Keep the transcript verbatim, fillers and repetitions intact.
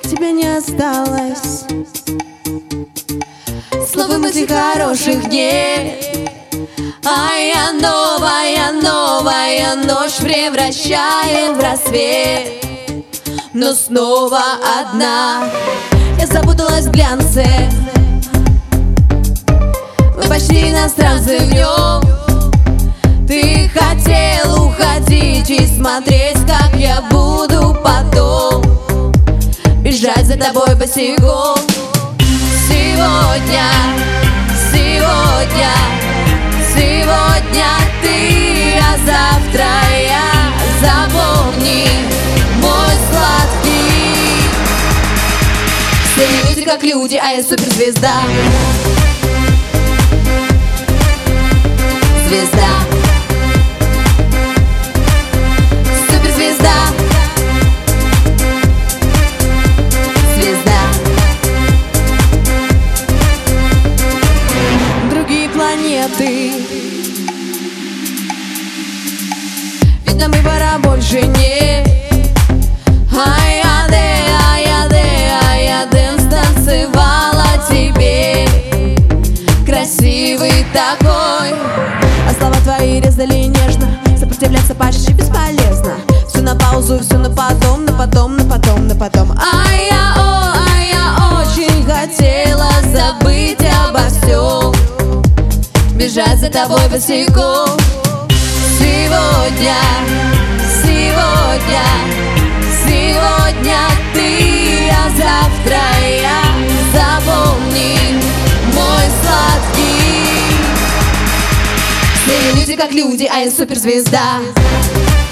тебя не осталось. Слов и мыслей хороших дней, а я новая, новая ночь превращаю в рассвет. Но снова одна, я запуталась в глянце. Мы почти иностранцы в нем. Ты хотел уходить и смотреть, как я буду потом бежать за тобой босиком. Сегодня, сегодня, сегодня ты, а завтра я. Запомни, мой сладкий. Все люди как люди, а я суперзвезда. Звезда. Суперзвезда. Звезда. Другие планеты, ведь нам и пора больше нет. Ай-яде, ай-яде, ай-яден станцевала тебе. Красивый такой, а слова твои резали нежно. Сопротивляться почти бесполезно. Все на паузу, все на потом, на потом, на потом, на потом. А я, о, а я очень хотела забыть обо всем, бежать за тобой босиком. Сегодня, сегодня, сегодня ты, а завтра я. Запомни, мой сладкий. Все люди как люди, а я суперзвезда.